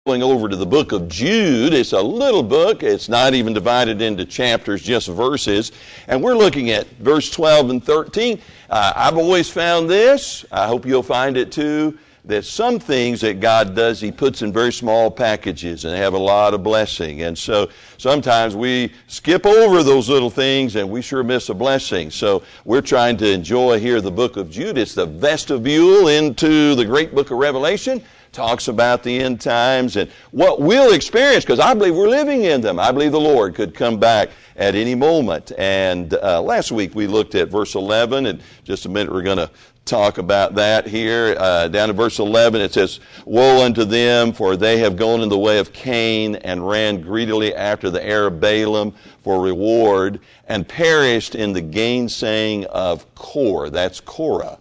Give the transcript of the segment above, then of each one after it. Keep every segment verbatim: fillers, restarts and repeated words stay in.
Going over to the book of Jude. It's a little book. It's not even divided into chapters, just verses. And we're looking at verse twelve and thirteen. Uh, I've always found this, I hope you'll find it too, that some things that God does, He puts in very small packages and they have a lot of blessing. And so sometimes we skip over those little things and we sure miss a blessing. So we're trying to enjoy here the book of Jude. It's the vestibule into the great book of Revelation. Talks about the end times and what we'll experience, because I believe we're living in them. I believe the Lord could come back at any moment. And uh, last week we looked at verse eleven, and just a minute we're going to talk about that here. Uh, down to verse eleven it says, "Woe unto them, for they have gone in the way of Cain, and ran greedily after the heir of Balaam for reward, and perished in the gainsaying of Kor." That's Korah.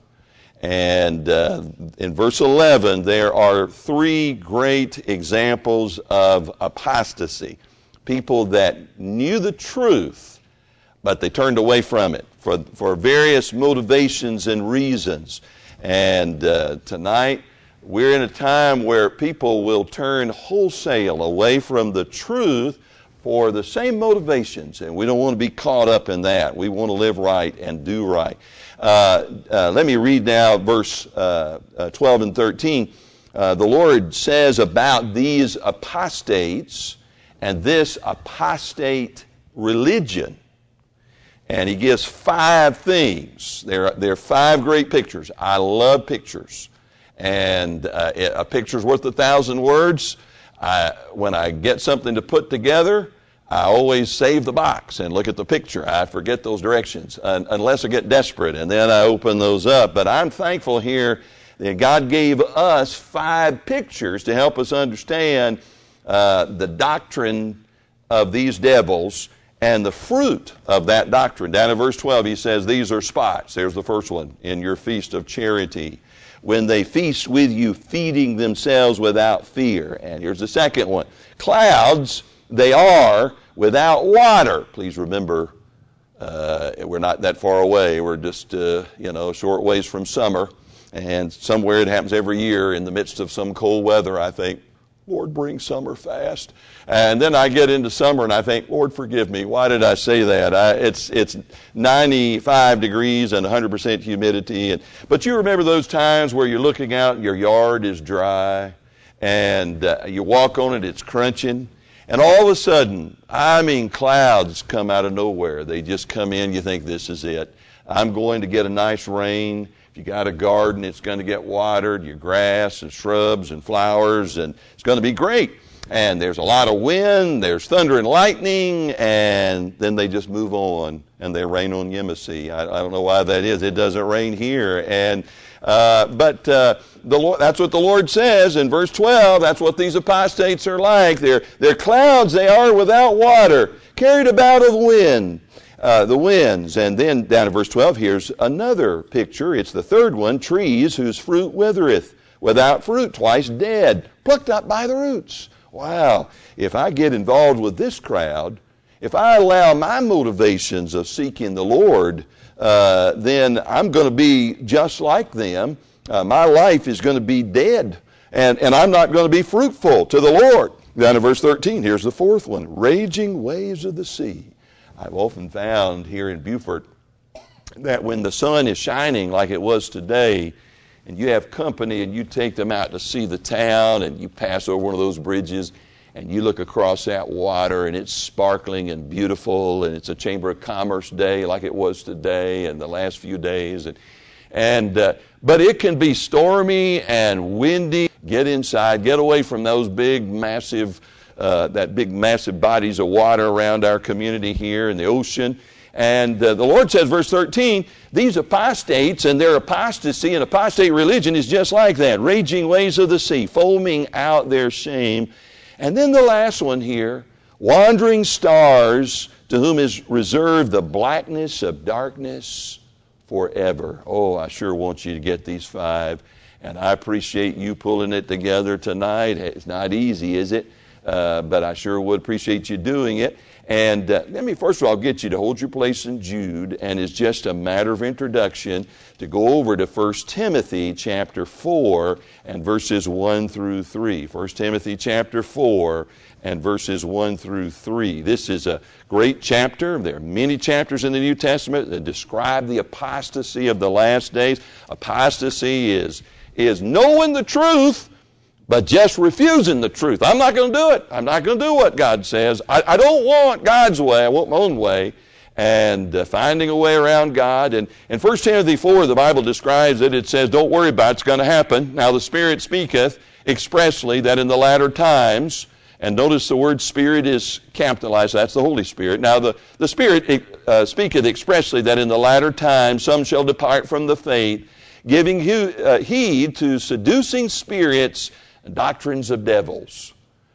And uh, in verse eleven, there are three great examples of apostasy. People that knew the truth, but they turned away from it for, for various motivations and reasons. And uh, tonight, we're in a time where people will turn wholesale away from the truth for the same motivations, and we don't want to be caught up in that. We want to live right and do right. Uh, uh, let me read now verse uh, uh, twelve and thirteen. Uh, the Lord says about these apostates and this apostate religion, and He gives five things. There, there are five great pictures. I love pictures, and uh, a picture's worth a thousand words. I, when I get something to put together, I always save the box and look at the picture. I forget those directions uh, unless I get desperate, and then I open those up. But I'm thankful here that God gave us five pictures to help us understand uh, the doctrine of these devils and the fruit of that doctrine. Down in verse twelve, He says, "These are spots." There's the first one, "in your feast of charity, when they feast with you, feeding themselves without fear." And here's the second one. "Clouds they are without water." Please remember, uh, we're not that far away. We're just, uh, you know, short ways from summer. And somewhere it happens every year in the midst of some cold weather, I think, "Lord, bring summer fast." And then I get into summer and I think, "Lord, forgive me. Why did I say that?" I, it's it's ninety-five degrees and one hundred percent humidity. And, but you remember those times where you're looking out and your yard is dry and uh, you walk on it, it's crunching. And all of a sudden, I mean, clouds come out of nowhere. They just come in. You think, this is it. I'm going to get a nice rain. If you got a garden, it's going to get watered, your grass and shrubs and flowers, and it's going to be great. And there's a lot of wind, there's thunder and lightning, and then they just move on, and they rain on Yemisi. I, I don't know why that is. It doesn't rain here. And uh, but uh, the Lord, that's what the Lord says in verse twelve. That's what these apostates are like. They're, they're clouds, they are without water, carried about of wind. Uh, the winds. And then down in verse twelve, here's another picture. It's the third one. "Trees whose fruit withereth, without fruit, twice dead, plucked up by the roots." Wow. If I get involved with this crowd, if I allow my motivations of seeking the Lord, uh, then I'm going to be just like them. Uh, my life is going to be dead, and, and I'm not going to be fruitful to the Lord. Down in verse thirteen, here's the fourth one. "Raging waves of the sea." I've often found here in Beaufort that when the sun is shining like it was today, and you have company and you take them out to see the town, and you pass over one of those bridges and you look across that water and it's sparkling and beautiful, and it's a Chamber of Commerce day like it was today and the last few days. And, and uh, but it can be stormy and windy. Get inside, get away from those big, massive Uh, that big massive bodies of water around our community here in the ocean. And uh, the Lord says, verse thirteen, these apostates and their apostasy and apostate religion is just like that. "Raging waves of the sea, foaming out their shame." And then the last one here, "Wandering stars, to whom is reserved the blackness of darkness forever." Oh, I sure want you to get these five. And I appreciate you pulling it together tonight. It's not easy, is it? uh, but I sure would appreciate you doing it. And uh, let me first of all get you to hold your place in Jude, and it's just a matter of introduction to go over to First Timothy chapter four and verses one through three. First Timothy chapter four and verses one through three. This is a great chapter. There are many chapters in the New Testament that describe the apostasy of the last days. Apostasy is, is knowing the truth, but just refusing the truth. I'm not going to do it. I'm not going to do what God says. I, I don't want God's way. I want my own way. And uh, finding a way around God. And in First Timothy four, the Bible describes it. It says, don't worry about it. It's going to happen. Now the Spirit speaketh expressly that in the latter times, and notice the word Spirit is capitalized. That's the Holy Spirit. Now the, the Spirit uh, speaketh expressly that in the latter times some shall depart from the faith, giving he, uh, heed to seducing spirits and doctrines of devils.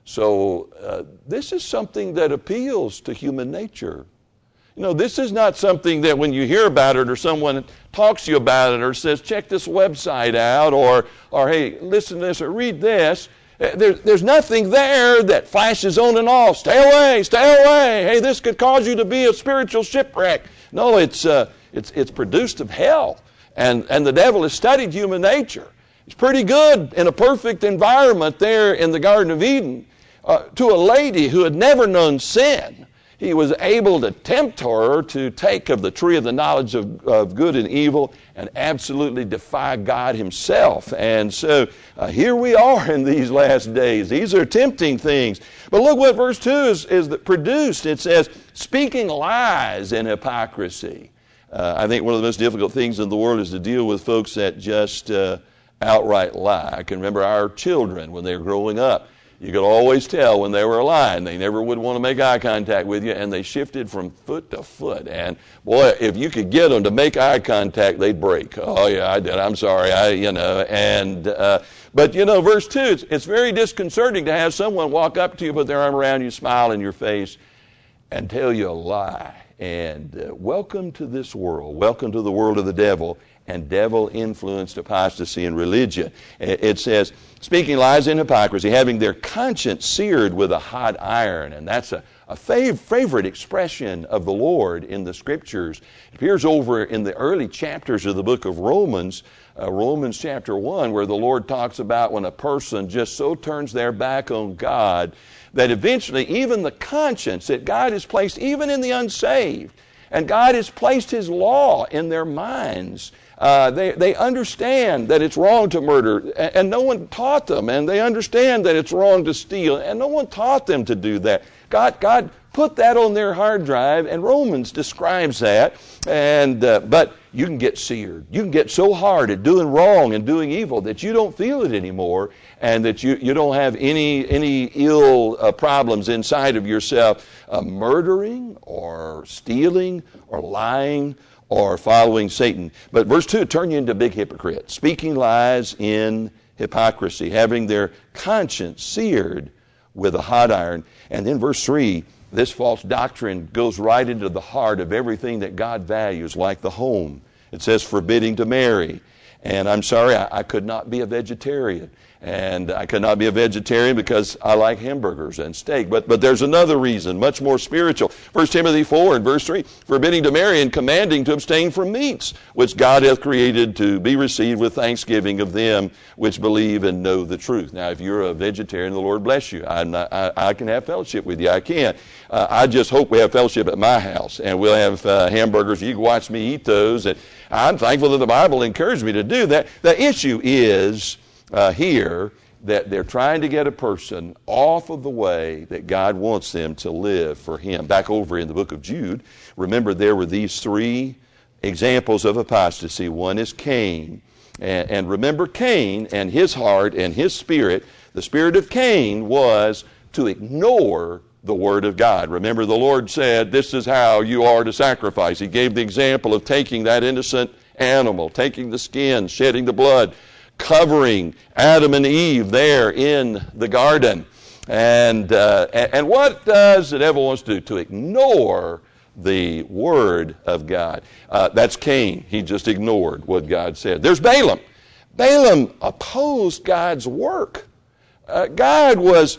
So uh, this is something that appeals to human nature. You know, this is not something that when you hear about it or someone talks to you about it or says, check this website out, or, or hey, listen to this or read this. There, there's nothing there that flashes on and off. Stay away, stay away. Hey, this could cause you to be a spiritual shipwreck. No, it's, uh, it's, it's produced of hell. And, and the devil has studied human nature. He's pretty good in a perfect environment there in the Garden of Eden. Uh, to a lady who had never known sin, he was able to tempt her to take of the tree of the knowledge of, of good and evil and absolutely defy God himself. And so uh, here we are in these last days. These are tempting things. But look what verse two is, is that produced. It says, speaking lies and hypocrisy. Uh, I think one of the most difficult things in the world is to deal with folks that just uh, outright lie. I can remember our children when they were growing up. You could always tell when they were lying. They never would want to make eye contact with you, and they shifted from foot to foot. And boy, if you could get them to make eye contact, they'd break. Oh yeah, I did. I'm sorry. I, you know. And uh, but you know, verse two, it's, it's very disconcerting to have someone walk up to you, put their arm around you, smile in your face, and tell you a lie. And uh, welcome to this world. Welcome to the world of the devil and devil-influenced apostasy and religion. It says, speaking lies and hypocrisy, having their conscience seared with a hot iron. And that's a, a fav- favorite expression of the Lord in the Scriptures. It appears over in the early chapters of the book of Romans, uh, Romans chapter one, where the Lord talks about when a person just so turns their back on God that eventually even the conscience that God has placed even in the unsaved, and God has placed His law in their minds. Uh, they, they understand that it's wrong to murder, and, and no one taught them, and they understand that it's wrong to steal, and no one taught them to do that. God, God put that on their hard drive, and Romans describes that. And uh, but you can get seared. You can get so hard at doing wrong and doing evil that you don't feel it anymore, and that you, you don't have any any ill uh, problems inside of yourself, uh, murdering or stealing or lying or following Satan. But verse two, turn you into big hypocrites, speaking lies in hypocrisy, having their conscience seared with a hot iron. And then verse three, this false doctrine goes right into the heart of everything that God values, like the home. It says forbidding to marry. And I'm sorry, I, I could not be a vegetarian. And I could not be a vegetarian because I like hamburgers and steak. But but there's another reason, much more spiritual. First Timothy four and verse three, forbidding to marry and commanding to abstain from meats, which God hath created to be received with thanksgiving of them which believe and know the truth. Now, if you're a vegetarian, the Lord bless you. I'm not, I, I can have fellowship with you. I can. Uh, I just hope we have fellowship at my house, and we'll have uh, hamburgers. You can watch me eat those. And I'm thankful that the Bible encouraged me to do that. The issue is Uh, here that they're trying to get a person off of the way that God wants them to live for Him. Back over in the book of Jude, remember there were these three examples of apostasy. One is Cain. And, and remember Cain and his heart and his spirit. The spirit of Cain was to ignore the Word of God. Remember the Lord said, this is how you are to sacrifice. He gave the example of taking that innocent animal, taking the skin, shedding the blood, covering Adam and Eve there in the garden. And uh, and what does the devil wants to do? To ignore the Word of God. Uh, that's Cain. He just ignored what God said. There's Balaam. Balaam opposed God's work. Uh, God was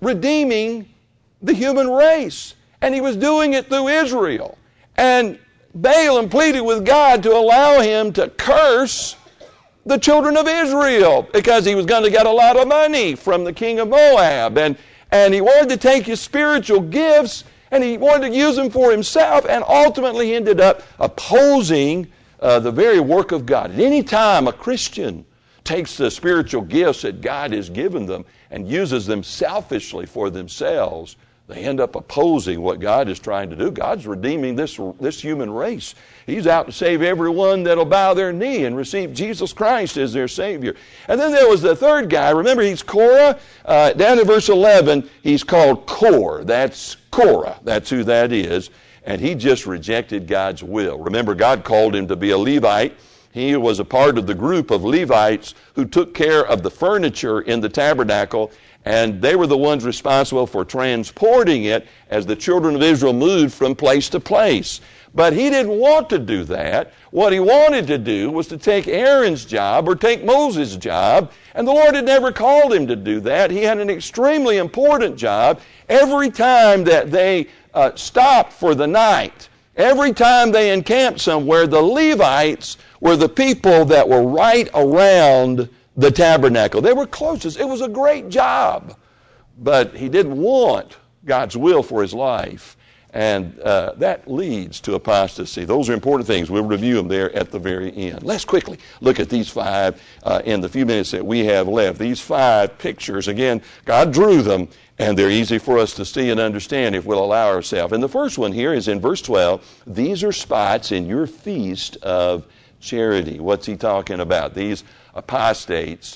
redeeming the human race. And he was doing it through Israel. And Balaam pleaded with God to allow him to curse the children of Israel because he was going to get a lot of money from the king of Moab. And, and he wanted to take his spiritual gifts and he wanted to use them for himself, and ultimately he ended up opposing uh, the very work of God. At any time a Christian takes the spiritual gifts that God has given them and uses them selfishly for themselves, they end up opposing what God is trying to do. God's redeeming this, this human race. He's out to save everyone that'll bow their knee and receive Jesus Christ as their Savior. And then there was the third guy. Remember, he's Korah. Uh, down in verse eleven, he's called Kor. That's Korah. That's who that is. And he just rejected God's will. Remember, God called him to be a Levite. He was a part of the group of Levites who took care of the furniture in the tabernacle, and they were the ones responsible for transporting it as the children of Israel moved from place to place. But he didn't want to do that. What he wanted to do was to take Aaron's job or take Moses' job, and the Lord had never called him to do that. He had an extremely important job. Every time that they uh, stopped for the night, every time they encamped somewhere, the Levites were the people that were right around the tabernacle. They were closest. It was a great job. But he didn't want God's will for his life. And uh, that leads to apostasy. Those are important things. We'll review them there at the very end. Let's quickly look at these five uh, in the few minutes that we have left. These five pictures, again, God drew them, and they're easy for us to see and understand if we'll allow ourselves. And the first one here is in verse twelve. These are spots in your feast of charity. What's he talking about? These apostates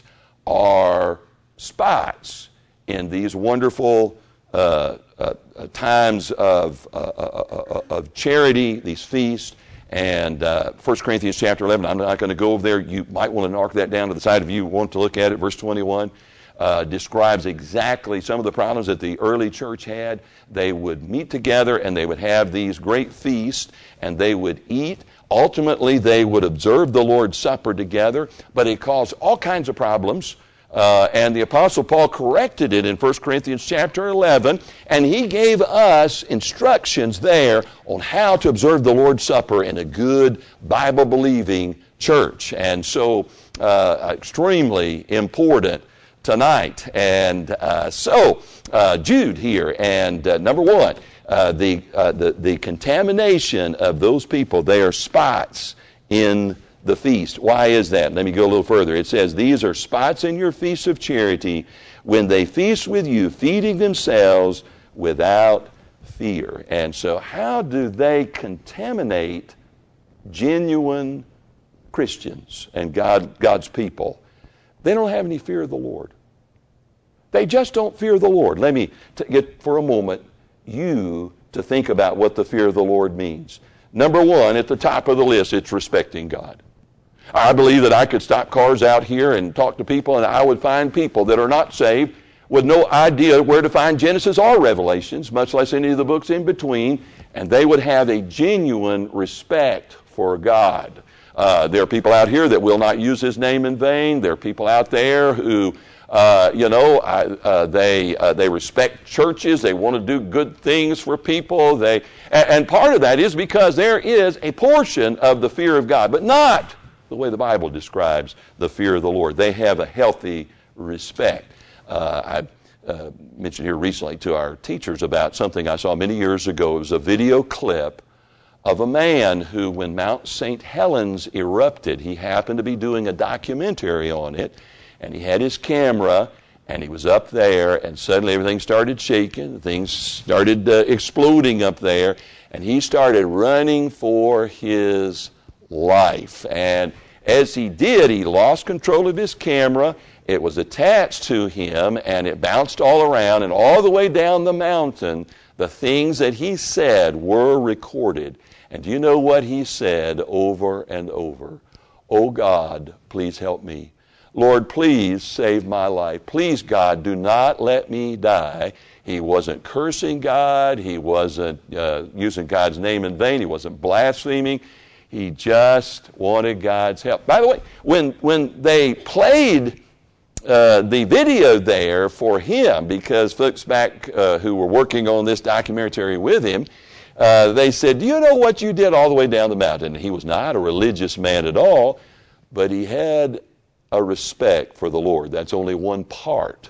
are spots in these wonderful uh, uh, times of, uh, uh, of charity, these feasts. And uh, First Corinthians chapter eleven, I'm not going to go over there. You might want to mark that down to the side if you want to look at it. Verse twenty-one uh, describes exactly some of the problems that the early church had. They would meet together and they would have these great feasts and they would eat. Ultimately, they would observe the Lord's Supper together, but it caused all kinds of problems. Uh, and the Apostle Paul corrected it in First Corinthians chapter eleven, and he gave us instructions there on how to observe the Lord's Supper in a good, Bible-believing church. And so, uh, extremely important tonight. And uh, so, uh, Jude here, and uh, number one, Uh, the, uh, the the contamination of those people, they are spots in the feast. Why is that? Let me go a little further. It says, these are spots in your feast of charity when they feast with you, feeding themselves without fear. And so how do they contaminate genuine Christians and God God's people? They don't have any fear of the Lord. They just don't fear the Lord. Let me t- get for a moment you to think about what the fear of the Lord means. Number one, at the top of the list, it's respecting God. I believe that I could stop cars out here and talk to people, and I would find people that are not saved with no idea where to find Genesis or Revelations, much less any of the books in between, and they would have a genuine respect for God. Uh, there are people out here that will not use His name in vain. There are people out there who Uh, you know, I, uh, they uh, they respect churches. They want to do good things for people. They and, and part of that is because there is a portion of the fear of God, but not the way the Bible describes the fear of the Lord. They have a healthy respect. Uh, I uh, mentioned here recently to our teachers about something I saw many years ago. It was a video clip of a man who, when Mount Saint Helens erupted, he happened to be doing a documentary on it. And he had his camera, and he was up there, and suddenly everything started shaking. Things started uh, exploding up there, and he started running for his life. And as he did, he lost control of his camera. It was attached to him, and it bounced all around, and all the way down the mountain, the things that he said were recorded. And do you know what he said over and over? "Oh God, please help me. Lord, please save my life. Please, God, do not let me die." He wasn't cursing God. He wasn't uh, using God's name in vain. He wasn't blaspheming. He just wanted God's help. By the way, when, when they played uh, the video there for him, because folks back uh, who were working on this documentary with him, uh, they said, do you know what you did all the way down the mountain? And he was not a religious man at all, but he had a respect for the Lord. That's only one part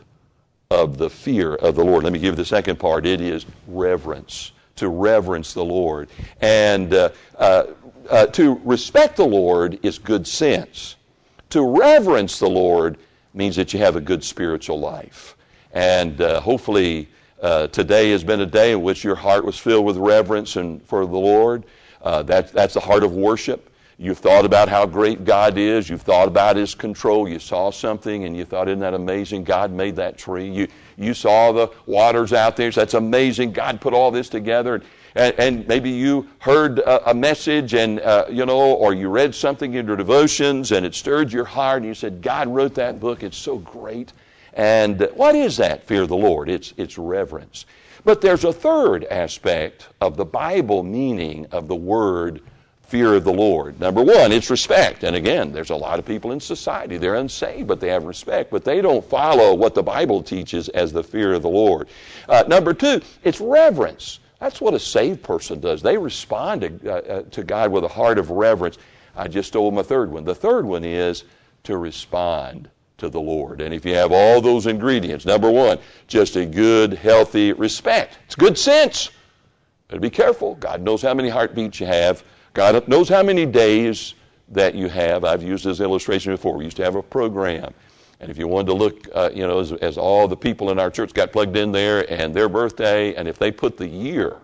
of the fear of the Lord. Let me give you the second part. It is reverence, to reverence the Lord. And uh, uh, uh, to respect the Lord is good sense. To reverence the Lord means that you have a good spiritual life. And uh, hopefully uh, today has been a day in which your heart was filled with reverence and for the Lord. Uh, that, that's the heart of worship. You've thought about how great God is. You've thought about His control. You saw something and you thought, isn't that amazing? God made that tree. You you saw the waters out there. So that's amazing. God put all this together. And, and maybe you heard a, a message and, uh, you know, or you read something in your devotions and it stirred your heart and you said, God wrote that book. It's so great. And uh, what is that? Fear of the Lord. It's, it's reverence. But there's a third aspect of the Bible meaning of the word fear of the Lord. Number one, it's respect. And again, there's a lot of people in society, they're unsaved, but they have respect, but they don't follow what the Bible teaches as the fear of the Lord. Uh, number two, it's reverence. That's what a saved person does. They respond to, uh, uh, to God with a heart of reverence. I just told them a third one. The third one is to respond to the Lord. And if you have all those ingredients, number one, just a good, healthy respect. It's good sense. But be careful. God knows how many heartbeats you have. God knows how many days that you have. I've used this illustration before. We used to have a program. And if you wanted to look, uh, you know, as, as all the people in our church got plugged in there and their birthday, and if they put the year,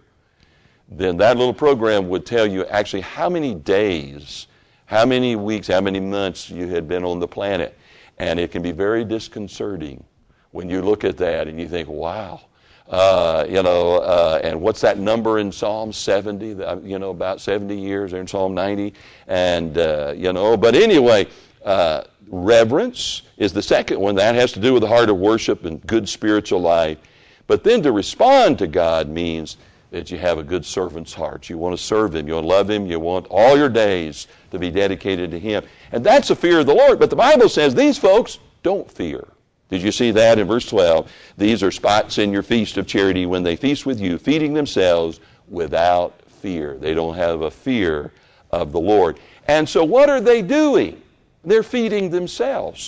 then that little program would tell you actually how many days, how many weeks, how many months you had been on the planet. And it can be very disconcerting when you look at that and you think, wow. Uh, you know, uh, and what's that number in Psalm seventy? You know, about seventy years there in Psalm ninety. And, uh, you know, but anyway, uh, reverence is the second one. That has to do with the heart of worship and good spiritual life. But then to respond to God means that you have a good servant's heart. You want to serve Him. You want to love Him. You want all your days to be dedicated to Him. And that's the fear of the Lord. But the Bible says these folks don't fear. Did you see that in verse twelve? These are spots in your feast of charity when they feast with you, feeding themselves without fear. They don't have a fear of the Lord. And so what are they doing? They're feeding themselves.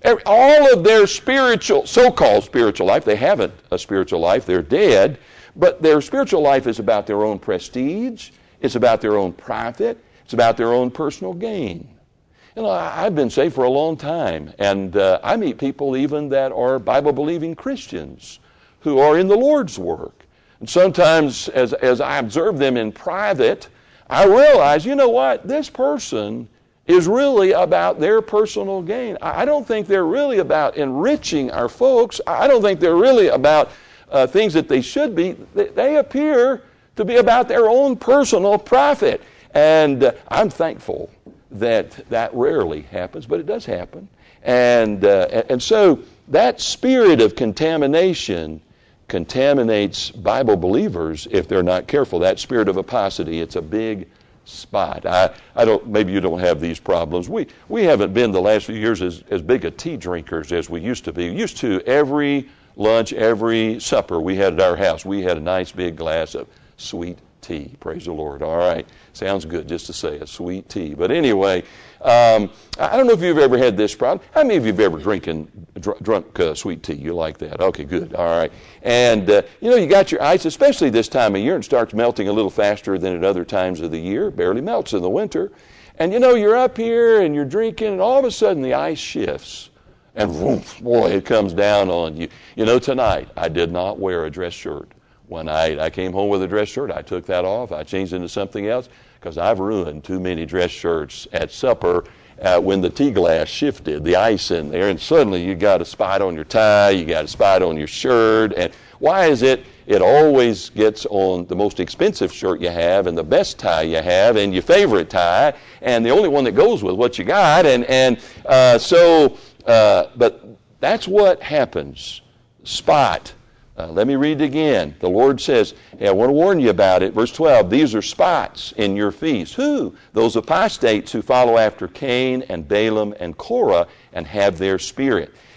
All of their spiritual, so-called spiritual life, they haven't a spiritual life, they're dead, but their spiritual life is about their own prestige, it's about their own profit, it's about their own personal gain. You know, I've been saved for a long time, and uh, I meet people even that are Bible-believing Christians who are in the Lord's work. And sometimes as, as I observe them in private, I realize, you know what, this person is really about their personal gain. I don't think they're really about enriching our folks. I don't think they're really about uh, things that they should be. They, they appear to be about their own personal profit. And uh, I'm thankful that that rarely happens, but it does happen. And uh, and so that spirit of contamination contaminates Bible believers if they're not careful. That spirit of apostasy, it's a big spot. I, I don't. Maybe you don't have these problems. We we haven't been the last few years as, as big a tea drinkers as we used to be. We used to every lunch, every supper we had at our house, we had a nice big glass of sweet tea. Praise the Lord. All right. Sounds good just to say a sweet tea. But anyway, um, I don't know if you've ever had this problem. How many of you have ever drinking, dr- drunk uh, sweet tea? You like that? Okay, good. All right. And, uh, you know, you got your ice, especially this time of year, and it starts melting a little faster than at other times of the year. It barely melts in the winter. And, you know, you're up here and you're drinking, and all of a sudden the ice shifts. And, whoosh, boy, it comes down on you. You know, tonight I did not wear a dress shirt. When I, I came home with a dress shirt, I took that off. I changed into something else because I've ruined too many dress shirts at supper uh, when the tea glass shifted, the ice in there, and suddenly you got a spot on your tie, you got a spot on your shirt. And why is it? It always gets on the most expensive shirt you have and the best tie you have and your favorite tie and the only one that goes with what you got. And, and uh, so, uh, but that's what happens. Spot. Uh, let me read it again. The Lord says, hey, I want to warn you about it. Verse twelve, these are spots in your feast. Who? Those apostates who follow after Cain and Balaam and Korah and have their spirit.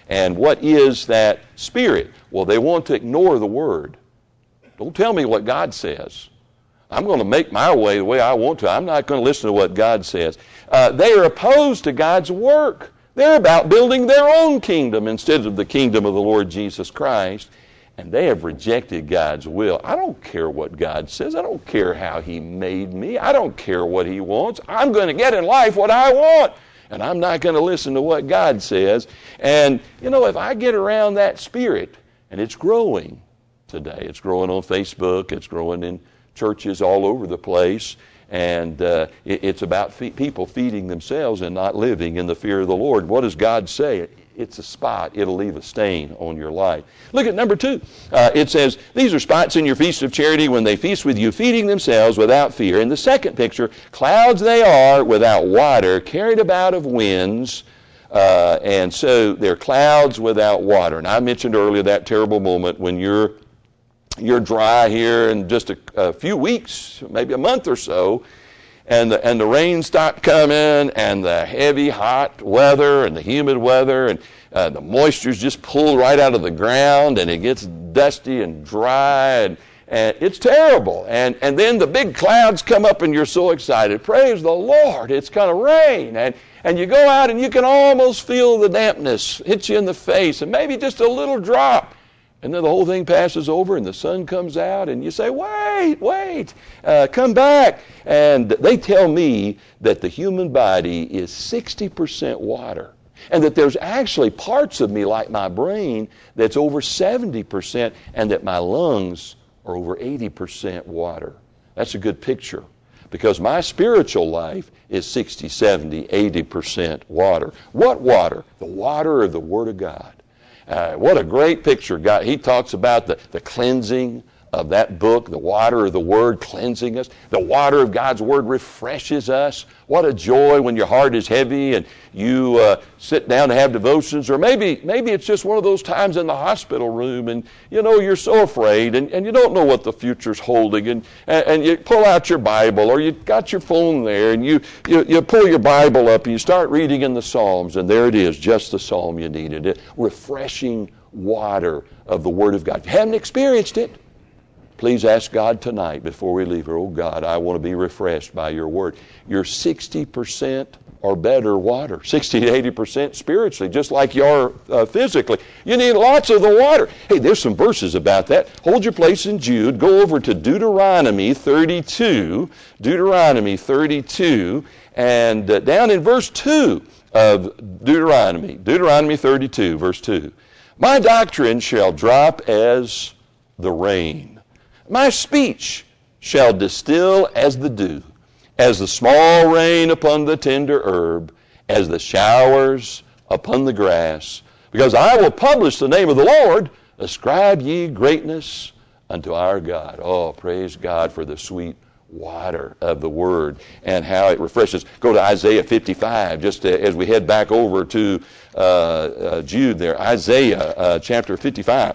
And what is that spirit? Well, they want to ignore the Word. Don't tell me what God says. I'm going to make my way the way I want to. I'm not going to listen to what God says. Uh, they are opposed to God's work. They're about building their own kingdom instead of the kingdom of the Lord Jesus Christ. And they have rejected God's will. I don't care what God says. I don't care how He made me. I don't care what He wants. I'm going to get in life what I want. And I'm not going to listen to what God says. And, you know, if I get around that spirit, and it's growing today. It's growing on Facebook. It's growing in churches all over the place. And uh, it, it's about fe- people feeding themselves and not living in the fear of the Lord. What does God say? It's a spot. It'll leave a stain on your life. Look at number two. Uh, it says, these are spots in your feast of charity when they feast with you, feeding themselves without fear. In the second picture, clouds they are without water, carried about of winds. Uh, and so they're clouds without water. And I mentioned earlier that terrible moment when you're you're dry here in just a, a few weeks, maybe a month or so, and the, and the rain stopped coming, and the heavy hot weather and the humid weather, and uh, the moisture's just pulled right out of the ground, and it gets dusty and dry, and, and it's terrible. And and then the big clouds come up, and you're so excited. Praise the Lord, it's going to rain. And and you go out, and you can almost feel the dampness hit you in the face, and maybe just a little drop. And then the whole thing passes over and the sun comes out and you say, wait, wait, uh, come back. And they tell me that the human body is sixty percent water. And that there's actually parts of me, like my brain, that's over seventy percent, and that my lungs are over eighty percent water. That's a good picture, because my spiritual life is sixty, seventy, eighty percent water. What water? The water of the Word of God. Uh, what a great picture. God, he talks about the, the cleansing of that book, the water of the Word cleansing us. The water of God's Word refreshes us. What a joy when your heart is heavy and you uh, sit down to have devotions. Or maybe maybe it's just one of those times in the hospital room and, you know, you're so afraid and, and you don't know what the future's holding. And, and, and you pull out your Bible, or you got your phone there, and you, you, you pull your Bible up and you start reading in the Psalms, and there it is, just the psalm you needed. It refreshing water of the Word of God. If you haven't experienced it, please ask God tonight before we leave here, oh God, I want to be refreshed by your Word. You're sixty percent or better water, sixty to eighty percent spiritually, just like you are uh, physically. You need lots of the water. Hey, there's some verses about that. Hold your place in Jude. Go over to Deuteronomy thirty-two, Deuteronomy thirty-two, and uh, down in verse two of Deuteronomy, Deuteronomy thirty-two, verse two. My doctrine shall drop as the rain. My speech shall distill as the dew, as the small rain upon the tender herb, as the showers upon the grass. Because I will publish the name of the Lord, ascribe ye greatness unto our God. Oh, praise God for the sweet water of the Word and how it refreshes. Go to Isaiah fifty-five, just as we head back over to uh, uh, Jude there. Isaiah uh, chapter fifty-five.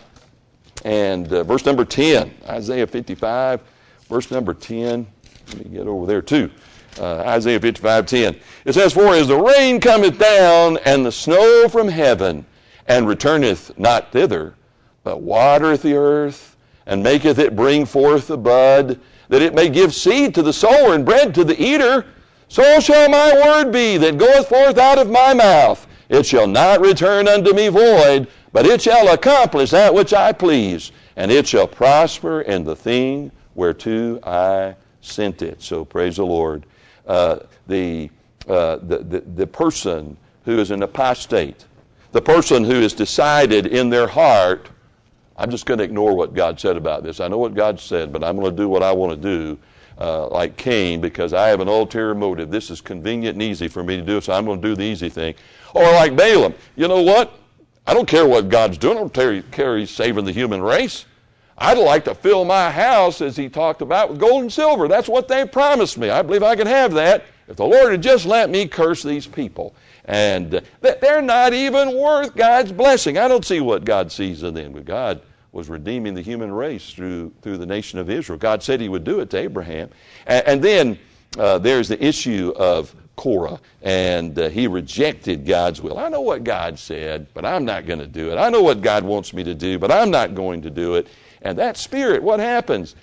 And uh, verse number ten, Isaiah fifty-five, verse number ten. Let me get over there too. Uh, Isaiah fifty-five, ten. It says, for as the rain cometh down, and the snow from heaven, and returneth not thither, but watereth the earth, and maketh it bring forth the bud, that it may give seed to the sower and bread to the eater, so shall my word be that goeth forth out of my mouth. It shall not return unto me void, but it shall accomplish that which I please, and it shall prosper in the thing whereto I sent it. So praise the Lord. Uh, the, uh, the, the, the person who is an apostate, the person who has decided in their heart, I'm just going to ignore what God said about this. I know what God said, but I'm going to do what I want to do, uh, like Cain, because I have an ulterior motive. This is convenient and easy for me to do, so I'm going to do the easy thing. Or like Balaam, you know what? I don't care what God's doing. I don't care he's saving the human race. I'd like to fill my house, as he talked about, with gold and silver. That's what they promised me. I believe I can have that if the Lord had just let me curse these people. And uh, they're not even worth God's blessing. I don't see what God sees in them. But God was redeeming the human race through, through the nation of Israel. God said he would do it to Abraham. And, and then uh, there's the issue of Korah, and uh, he rejected God's will. I know what God said, but I'm not going to do it. I know what God wants me to do, but I'm not going to do it. And that spirit, what happens?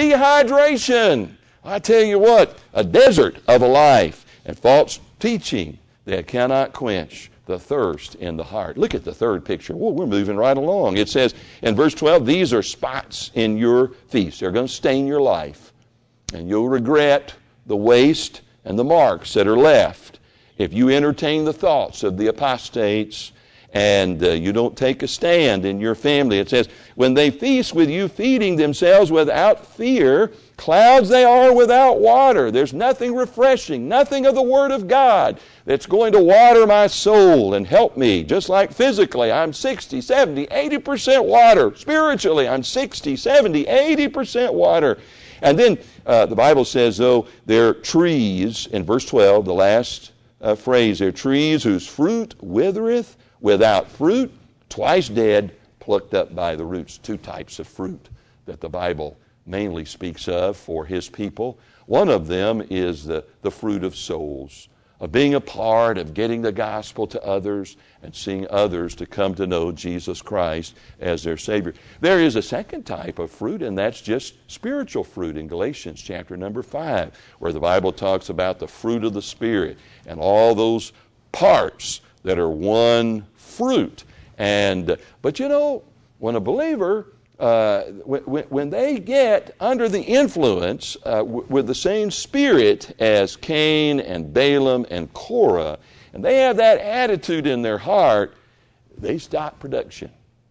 Dehydration. I tell you what, a desert of a life and false teaching that cannot quench the thirst in the heart. Look at the third picture. Well, we're moving right along. It says in verse twelve, these are spots in your feast. They're going to stain your life, and you'll regret the waste and the marks that are left if you entertain the thoughts of the apostates and uh, you don't take a stand in your family. It says, when they feast with you, feeding themselves without fear, clouds they are without water. There's nothing refreshing, nothing of the Word of God that's going to water my soul and help me. Just like physically, I'm sixty, seventy, eighty percent water. Spiritually, I'm sixty, seventy, eighty percent water. And then uh, the Bible says, though, they're trees, in verse twelve, the last uh, phrase, they're trees whose fruit withereth, without fruit, twice dead, plucked up by the roots. Two types of fruit that the Bible mainly speaks of for His people. One of them is the, the fruit of souls, of being a part of getting the gospel to others and seeing others to come to know Jesus Christ as their Savior. There is a second type of fruit, and that's just spiritual fruit in Galatians chapter number five, where the Bible talks about the fruit of the Spirit and all those parts that are one fruit. And but you know, when a believer Uh, when, when they get under the influence uh, w- with the same spirit as Cain and Balaam and Korah, and they have that attitude in their heart, they stop production.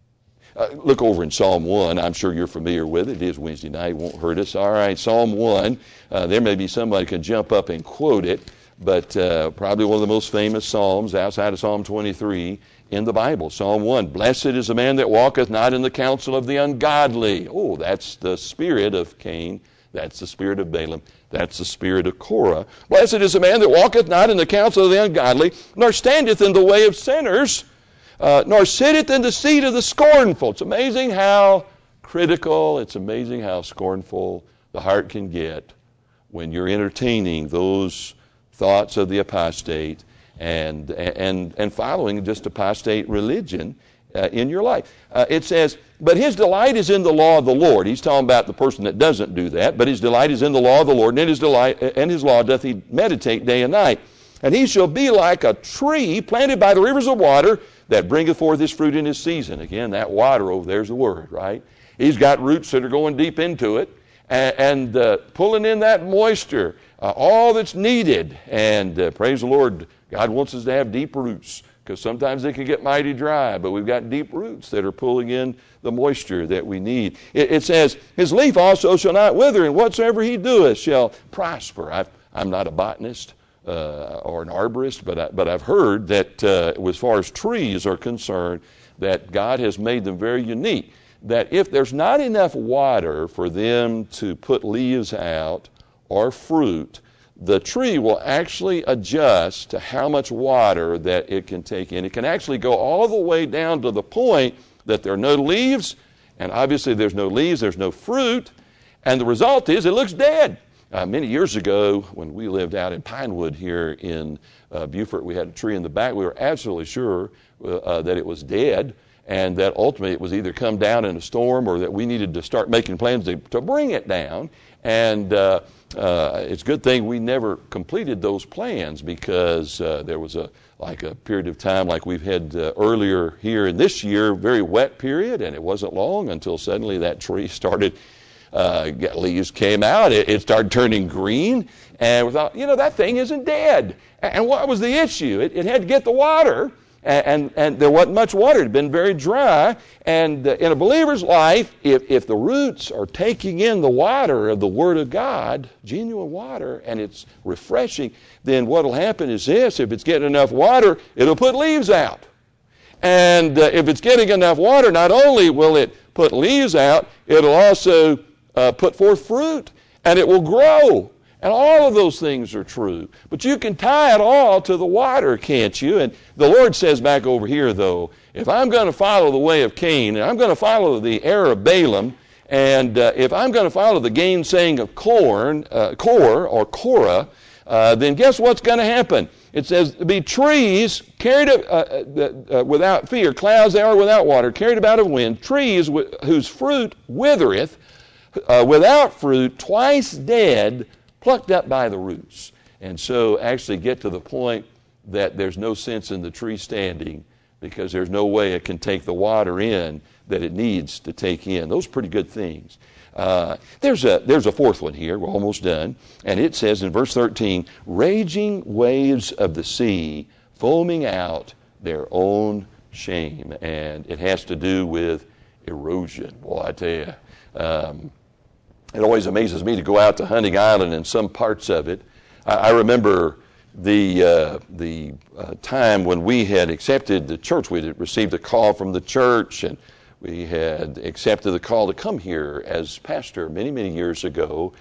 Uh, look over in Psalm one. I'm sure you're familiar with it. It is Wednesday night. It won't hurt us. All right, Psalm one. Uh, there may be somebody can jump up and quote it, but uh, probably one of the most famous psalms outside of Psalm twenty-three in the Bible. Psalm one, blessed is the man that walketh not in the counsel of the ungodly. Oh, that's the spirit of Cain. That's the spirit of Balaam. That's the spirit of Korah. Blessed is the man that walketh not in the counsel of the ungodly, nor standeth in the way of sinners, uh, nor sitteth in the seat of the scornful. It's amazing how critical, it's amazing how scornful the heart can get when you're entertaining those thoughts of the apostate and and and following just apostate religion uh, in your life. Uh, it says, but his delight is in the law of the Lord. He's talking about the person that doesn't do that, but his delight is in the law of the Lord, and in his delight and his law doth he meditate day and night. And he shall be like a tree planted by the rivers of water that bringeth forth his fruit in his season. Again, that water over there's the word, right? He's got roots that are going deep into it and, and uh, pulling in that moisture, uh, all that's needed. And uh, praise the Lord, God wants us to have deep roots, because sometimes they can get mighty dry, but we've got deep roots that are pulling in the moisture that we need. It, it says, his leaf also shall not wither, and whatsoever he doeth shall prosper. I've, I'm not a botanist uh, or an arborist, but, I, but I've heard that uh, as far as trees are concerned, that God has made them very unique, that if there's not enough water for them to put leaves out or fruit, the tree will actually adjust to how much water that it can take in. It can actually go all the way down to the point that there are no leaves, and obviously there's no leaves, there's no fruit, and the result is it looks dead. Uh, many years ago, when we lived out in Pinewood here in uh, Beaufort, we had a tree in the back. We were absolutely sure uh, uh, that it was dead, and that ultimately it was either come down in a storm or that we needed to start making plans to, to bring it down. And uh, uh, it's a good thing we never completed those plans, because uh, there was a like a period of time like we've had uh, earlier here in this year, very wet period, and it wasn't long until suddenly that tree started, uh, leaves came out, it, it started turning green, and we thought, you know, that thing isn't dead. And what was the issue? It, it had to get the water. And, and there wasn't much water. It had been very dry. And uh, in a believer's life, if, if the roots are taking in the water of the Word of God, genuine water, and it's refreshing, then what will happen is this. If it's getting enough water, it'll put leaves out. And uh, if it's getting enough water, not only will it put leaves out, it'll also uh, put forth fruit, and it will grow. And all of those things are true. But you can tie it all to the water, can't you? And the Lord says back over here, though, if I'm going to follow the way of Cain, and I'm going to follow the error of Balaam, and uh, if I'm going to follow the gainsaying of corn, uh, Kor or Korah, uh, then guess what's going to happen? It says, be trees carried uh, uh, uh, without fear, clouds they are without water, carried about of wind, trees w- whose fruit withereth, uh, without fruit, twice dead, plucked up by the roots. And so actually get to the point that there's no sense in the tree standing because there's no way it can take the water in that it needs to take in. Those are pretty good things. Uh, there's a there's a fourth one here. We're almost done. And it says in verse thirteen, raging waves of the sea, foaming out their own shame. And it has to do with erosion. Boy, I tell you, um, it always amazes me to go out to Hunting Island and some parts of it. I, I remember the uh, the uh, time when we had accepted the church. We had received a call from the church, and we had accepted the call to come here as pastor many, many years ago.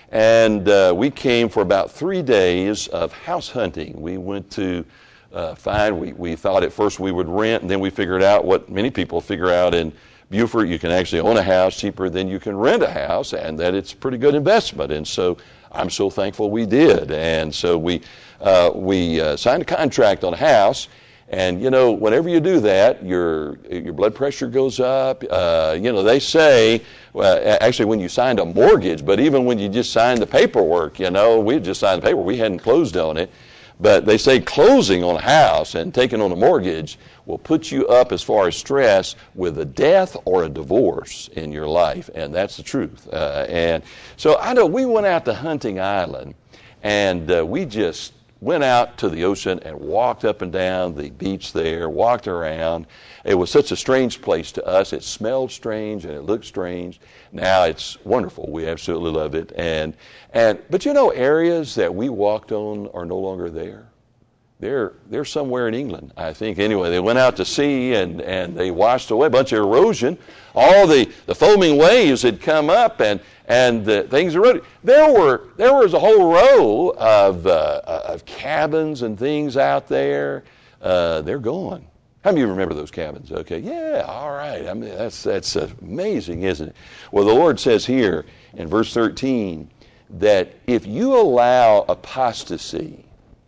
And uh, we came for about three days of house hunting. We went to uh, find, we, we thought at first we would rent, and then we figured out what many people figure out in Beaufort. You can actually own a house cheaper than you can rent a house, and that it's a pretty good investment. And so I'm so thankful we did. And so we, uh, we uh, signed a contract on a house. And, you know, whenever you do that, your your blood pressure goes up. Uh, you know, they say, well, actually when you signed a mortgage, but even when you just signed the paperwork, you know, we just signed the paperwork. We hadn't closed on it. But they say closing on a house and taking on a mortgage will put you up as far as stress with a death or a divorce in your life. And that's the truth. Uh, and so I know we went out to Hunting Island, and uh, we just went out to the ocean and walked up and down the beach there, walked around. It was such a strange place to us. It smelled strange and it looked strange. Now it's wonderful. We absolutely love it. And and but you know, areas that we walked on are no longer there. They're they're somewhere in England, I think. Anyway, they went out to sea and, and they washed away a bunch of erosion. All the, the foaming waves had come up and and the things eroded. There were there was a whole row of uh, of cabins and things out there. Uh, they're gone. How many of you remember those cabins? Okay, yeah, all right. I mean, that's that's amazing, isn't it? Well, the Lord says here in verse thirteen that if you allow apostasy,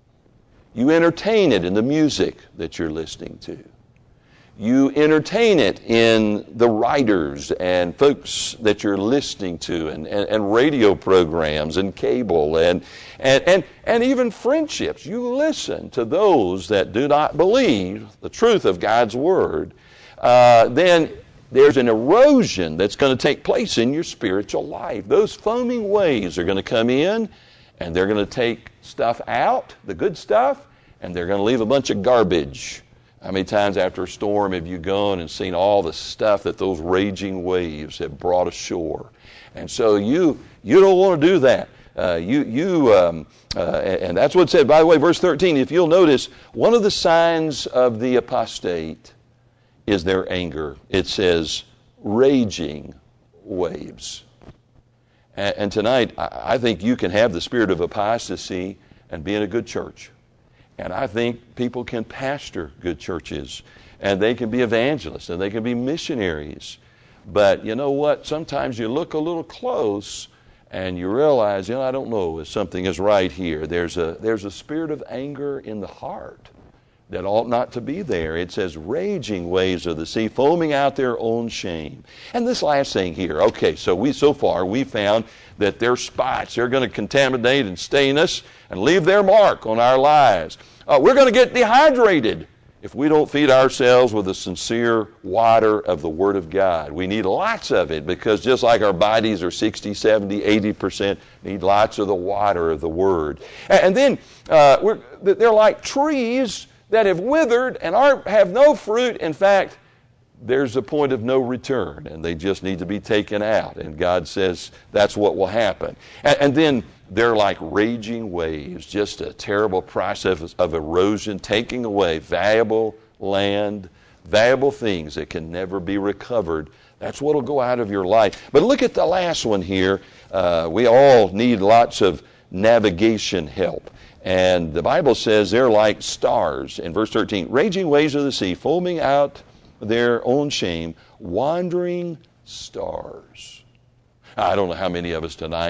you entertain it in the music that you're listening to. You entertain it in the writers and folks that you're listening to, and, and, and radio programs and cable and, and, and, and even friendships. You listen to those that do not believe the truth of God's Word. Uh, then there's an erosion that's going to take place in your spiritual life. Those foaming waves are going to come in, and they're going to take stuff out, the good stuff, and they're going to leave a bunch of garbage. How many times after a storm have you gone and seen all the stuff that those raging waves have brought ashore? And so you you don't want to do that. Uh, you you um, uh, and that's what it said. By the way, verse thirteen, if you'll notice, one of the signs of the apostate is their anger. It says raging waves. And, and tonight, I, I think you can have the spirit of apostasy and be in a good church. And I think people can pastor good churches, and they can be evangelists, and they can be missionaries. But you know what? Sometimes you look a little close, and you realize, you know, I don't know if something is right here. There's a there's a spirit of anger in the heart that ought not to be there. It says, raging waves of the sea, foaming out their own shame. And this last thing here, okay, so we so far we found that their spots, they're going to contaminate and stain us and leave their mark on our lives. Uh, we're going to get dehydrated if we don't feed ourselves with the sincere water of the Word of God. We need lots of it, because just like our bodies are sixty, seventy, eighty percent, need lots of the water of the Word. And then uh, we're, they're like trees that have withered and are, have no fruit. In fact, there's a point of no return, and they just need to be taken out. And God says that's what will happen. And, and then they're like raging waves, just a terrible process of, of erosion, taking away valuable land, valuable things that can never be recovered. That's what will go out of your life. But look at the last one here. Uh, we all need lots of navigation help. And the Bible says they're like stars in verse thirteen. Raging waves of the sea, foaming out their own shame, wandering stars. I don't know how many of us tonight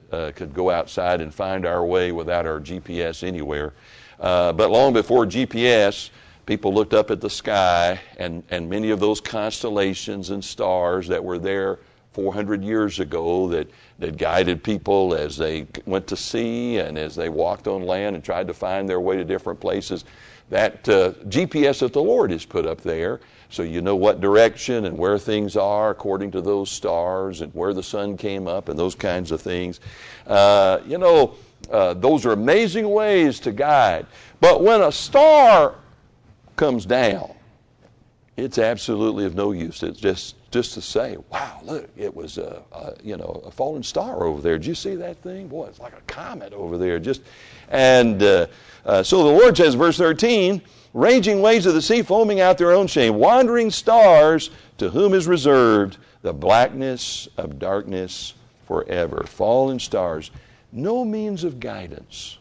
uh, could go outside and find our way without our G P S anywhere. Uh, but long before G P S, people looked up at the sky, and, and many of those constellations and stars that were there four hundred years ago that, that guided people as they went to sea and as they walked on land and tried to find their way to different places. That uh, G P S that the Lord has put up there, so you know what direction and where things are according to those stars and where the sun came up and those kinds of things. Uh, you know, uh, those are amazing ways to guide. But when a star comes down, it's absolutely of no use. It's just just to say, wow, look, it was a, a you know a fallen star over there. Did you see that thing? Boy, it's like a comet over there. Just and uh, uh, so the Lord says, verse thirteen, raging waves of the sea, foaming out their own shame, wandering stars, to whom is reserved the blackness of darkness forever. Fallen stars, no means of guidance.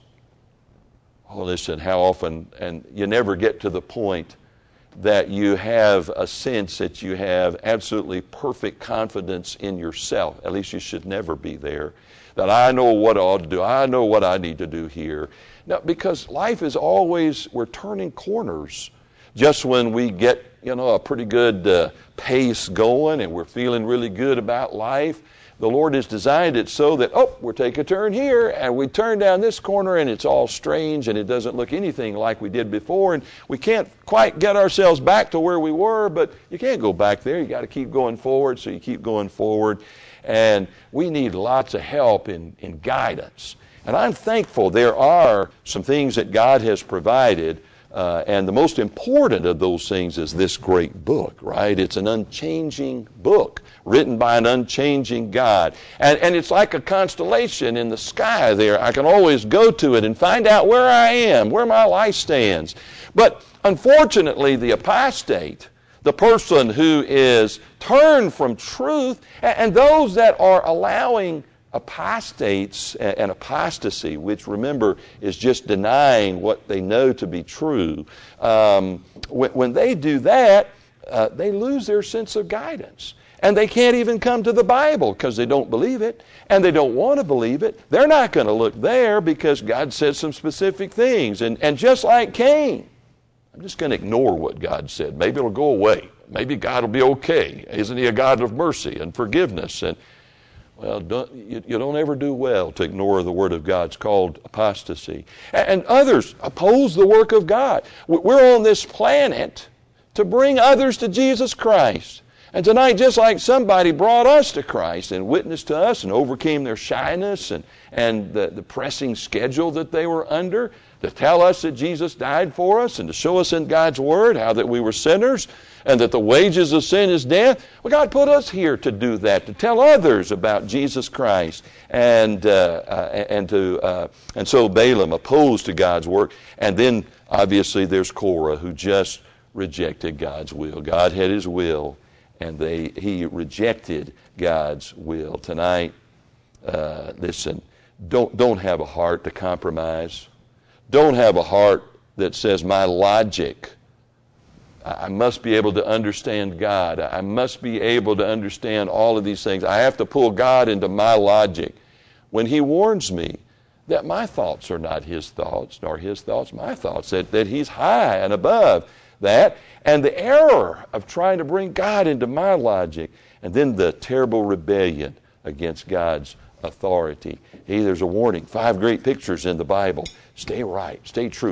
Oh, listen, how often, and you never get to the point that you have a sense that you have absolutely perfect confidence in yourself. At least you should never be there. That I know what I ought to do. I know what I need to do here. Now, because life is always, we're turning corners. Just when we get, you know, a pretty good uh, pace going and we're feeling really good about life, the Lord has designed it so that, oh, we'll take a turn here, and we turn down this corner, and it's all strange, and it doesn't look anything like we did before, and we can't quite get ourselves back to where we were, but you can't go back there. You got to keep going forward, so you keep going forward, and we need lots of help in, in guidance. And I'm thankful there are some things that God has provided. Uh, and the most important of those things is this great book, right? It's an unchanging book written by an unchanging God. And, and it's like a constellation in the sky there. I can always go to it and find out where I am, where my life stands. But unfortunately, the apostate, the person who is turned from truth, and, and those that are allowing apostates and apostasy, which remember is just denying what they know to be true, um, when, when they do that, uh, they lose their sense of guidance. And they can't even come to the Bible because they don't believe it, and they don't want to believe it. They're not going to look there because God says some specific things. And, and just like Cain, I'm just going to ignore what God said. Maybe it'll go away. Maybe God will be okay. Isn't He a God of mercy and forgiveness? And Well, don't, you, you don't ever do well to ignore the Word of God. It's called apostasy. And, and others oppose the work of God. We're on this planet to bring others to Jesus Christ. And tonight, just like somebody brought us to Christ and witnessed to us and overcame their shyness and, and the, the pressing schedule that they were under, to tell us that Jesus died for us and to show us in God's Word how that we were sinners and that the wages of sin is death. Well, God put us here to do that, to tell others about Jesus Christ. And uh, uh, and to uh, and so Balaam opposed to God's work. And then, obviously, there's Korah, who just rejected God's will. God had His will, and they he rejected God's will. Tonight, uh, listen, don't don't have a heart to compromise. Don't have a heart that says, my logic, I must be able to understand God. I must be able to understand all of these things. I have to pull God into my logic. When He warns me that my thoughts are not His thoughts, nor His thoughts my thoughts, that, that He's high and above that, and the error of trying to bring God into my logic, and then the terrible rebellion against God's authority. Hey, there's a warning. Five great pictures in the Bible. Stay right. Stay true.